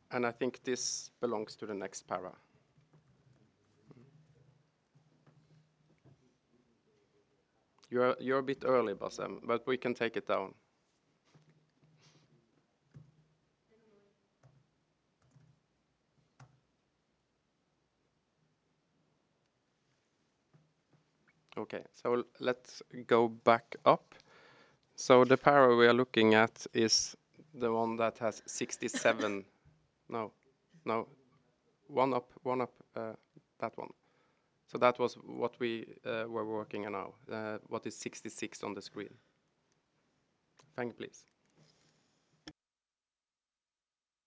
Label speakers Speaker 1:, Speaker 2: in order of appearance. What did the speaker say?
Speaker 1: And I think this belongs to the next para. You're a bit early, Bassem, but we can take it down. Okay, so let's go back up. So the para we are looking at is the one that has 67. No, no, one up, that one. So that was what we were working on now. What is 66 on the screen? Thank you, please.